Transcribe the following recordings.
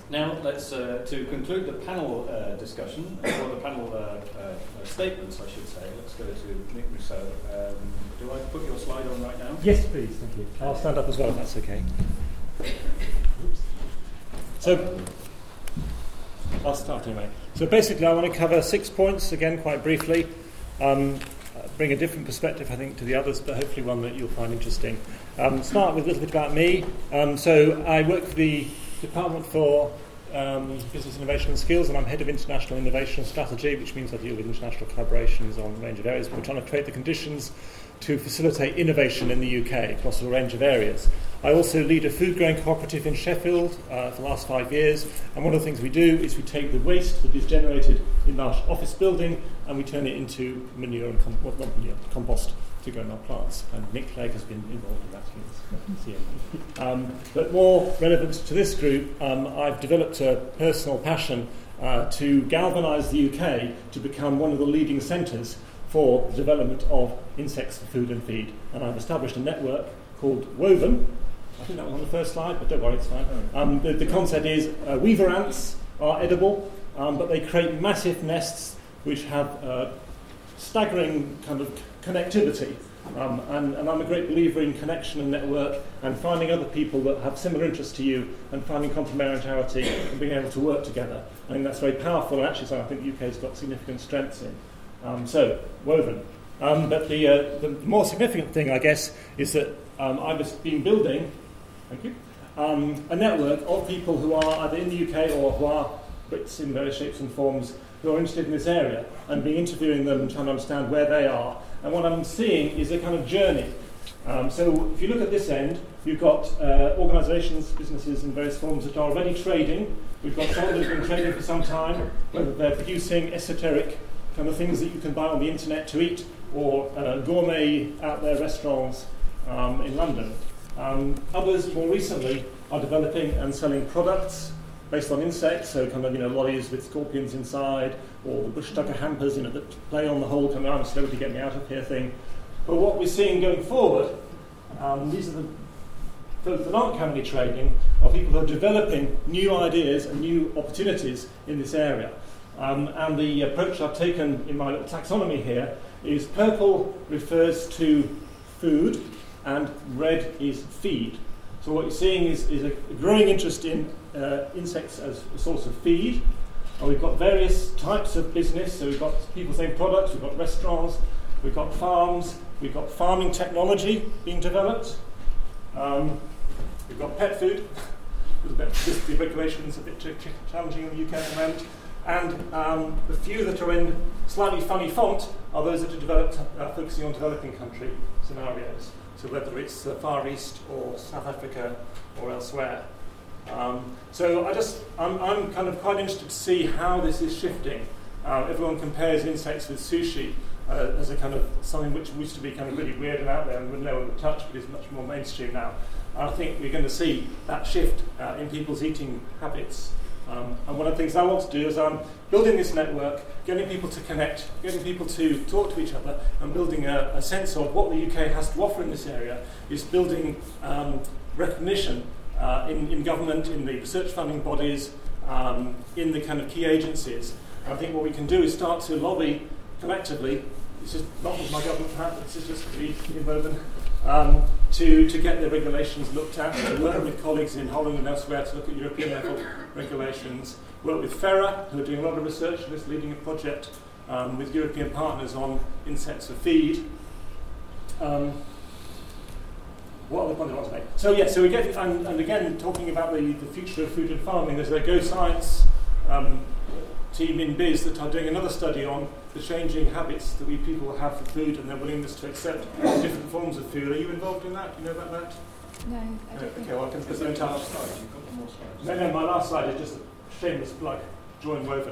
Now, let's to conclude the panel discussion, or the panel statements, I should say. Let's go to Nick Rousseau. Do I put your slide on right now? Yes, please. Thank you. I'll stand up as well, if that's okay. So, I'll start anyway. So basically, I want to cover 6 points, again, quite briefly. Bring a different perspective, I think, to the others, but hopefully one that you'll find interesting. Start with a little bit about me. So I work for the Department for Business Innovation and Skills, and I'm Head of International Innovation Strategy, which means I deal with international collaborations on a range of areas. We're trying to create the conditions to facilitate innovation in the UK across a range of areas. I also lead a food growing cooperative in Sheffield for the last 5 years, and one of the things we do is we take the waste that is generated in our office building and we turn it into manure and compost to go in our plants. And Nick Clegg has been involved in that. But more relevant to this group, I've developed a personal passion to galvanise the UK to become one of the leading centres for the development of insects for food and feed. And I've established a network called Woven. I think that was on the first slide, but don't worry, it's fine. The concept is weaver ants are edible, but they create massive nests which have staggering kind of connectivity. And I'm a great believer in connection and network and finding other people that have similar interests to you and finding complementarity and being able to work together. I think that's very powerful, and actually so I think the UK has got significant strengths in. So, Woven. But the more significant thing, I guess, is that I've been building a network of people who are either in the UK or who are Brits in various shapes and forms who are interested in this area, and been interviewing them and trying to understand where they are. And what I'm seeing is a kind of journey. So if you look at this end, you've got organisations, businesses in various forms that are already trading. We've got some that have been trading for some time, whether they're producing esoteric kind of things that you can buy on the internet to eat, or gourmet out there restaurants in London. Others, more recently, are developing and selling products based on insects, so kind of, lollies with scorpions inside, or the bush tucker hampers, that play on the whole kind of "I'm a celebrity, get me out of here" thing. But what we're seeing going forward, these are the folks that aren't currently trading, are people who are developing new ideas and new opportunities in this area. And the approach I've taken in my little taxonomy here is purple refers to food and red is feed. So what you're seeing is a growing interest in insects as a source of feed. And we've got various types of business. So we've got people selling products, we've got restaurants, we've got farms, we've got farming technology being developed. We've got pet food. The regulations are a bit challenging in the UK at the moment. And the few that are in slightly funny font are those that are developed, focusing on developing country scenarios. So whether it's the Far East or South Africa or elsewhere. So I'm kind of quite interested to see how this is shifting. Everyone compares insects with sushi as a kind of something which used to be kind of really weird and out there and no one would touch, but is much more mainstream now. And I think we're going to see that shift in people's eating habits. And one of the things I want to do is I'm building this network, getting people to connect, getting people to talk to each other, and building a sense of what the UK has to offer in this area, is building recognition in government, in the research funding bodies, in the kind of key agencies. And I think what we can do is start to lobby collectively. This is not with my government hat, but this is just to be involved to get the regulations looked at, to work with colleagues in Holland and elsewhere to look at European level regulations, work with FERA, who are doing a lot of research, and is leading a project with European partners on insects for feed. What other point do I want to make? So we get, and again, talking about the future of food and farming, there's a Go Science team in Biz that are doing another study on the changing habits that we people have for food and their willingness to accept different forms of food. Are you involved in that? Do you know about that? No, I don't think. Okay, well, I can put them in touch. You've got more slides. No, my last slide is just a shameless plug. Join Woven.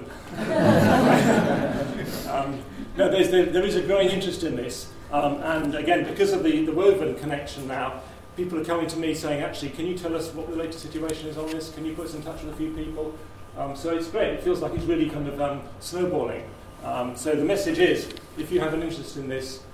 There is a growing interest in this. And again, because of the Woven connection now, people are coming to me saying, actually, can you tell us what the latest situation is on this? Can you put us in touch with a few people? So it's great. It feels like it's really kind of snowballing. So the message is, if you have an interest in this,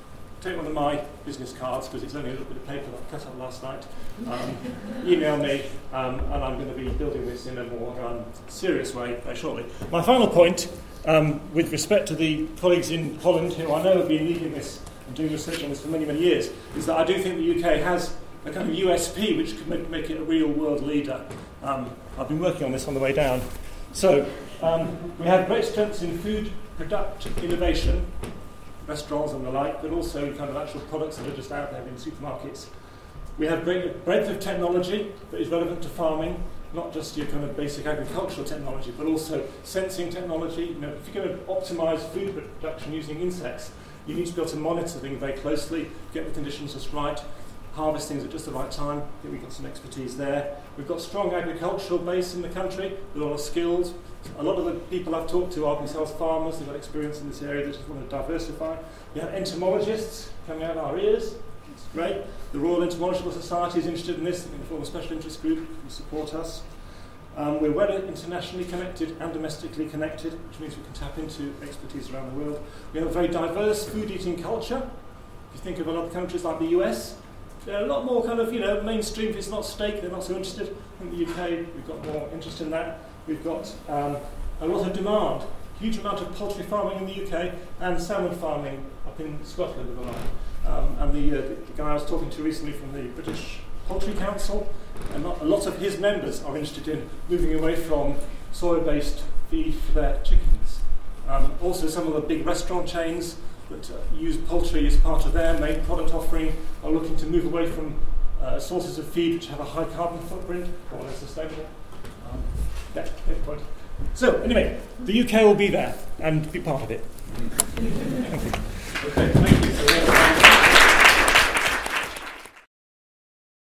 take one of my business cards, because it's only a little bit of paper that I cut up last night. Email me, and I'm going to be building this in a more serious way very shortly. My final point, with respect to the colleagues in Holland, who I know have been leading this and doing research on this for many, many years, is that I do think the UK has a kind of USP which could make it a real world leader. I've been working on this on the way down. So, we have great strengths in food product innovation, restaurants and the like, but also kind of actual products that are just out there in supermarkets. We have great breadth of technology that is relevant to farming, not just your kind of basic agricultural technology, but also sensing technology. You know, if you're going to optimize food production using insects, you need to be able to monitor things very closely, get the conditions just right, harvest things at just the right time. I think we've got some expertise there. We've got a strong agricultural base in the country with a lot of skills. A lot of the people I've talked to are themselves farmers. They've got experience in this area. They just want to diversify. We have entomologists coming out of our ears. It's great. The Royal Entomological Society is interested in this. They're going to form a special interest group who support us. We're well internationally connected and domestically connected, which means we can tap into expertise around the world. We have a very diverse food-eating culture. If you think of a lot of countries like the US, they're a lot more kind of, mainstream. If it's not steak, they're not so interested. In the UK, we've got more interest in that. We've got a lot of demand, huge amount of poultry farming in the UK and salmon farming up in Scotland and the like. And the guy I was talking to recently from the British Poultry Council, and a lot of his members are interested in moving away from soy-based feed for their chickens. Also, some of the big restaurant chains that use poultry as part of their main product offering are looking to move away from sources of feed which have a high carbon footprint or less sustainable. Yeah, good point. So, anyway, the UK will be there and be part of it. Thank you. Okay, thank you.